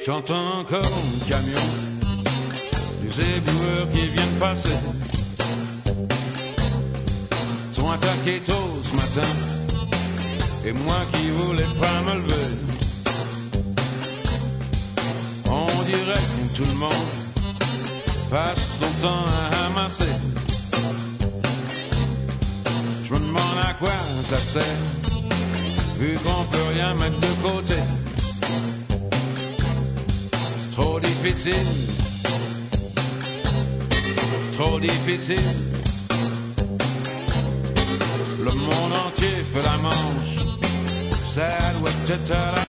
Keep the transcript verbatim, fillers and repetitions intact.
J'entends encore un camion, des éboueurs qui viennent passer, sont attaqués tôt ce matin, et moi qui voulais pas me lever. On dirait que tout le monde passe son temps à ramasser. Je me demande à quoi ça sert, vu qu'on peut rien mettre de côté. Trop difficile, trop difficile. Le monde entier fait la manche, ça doit être à la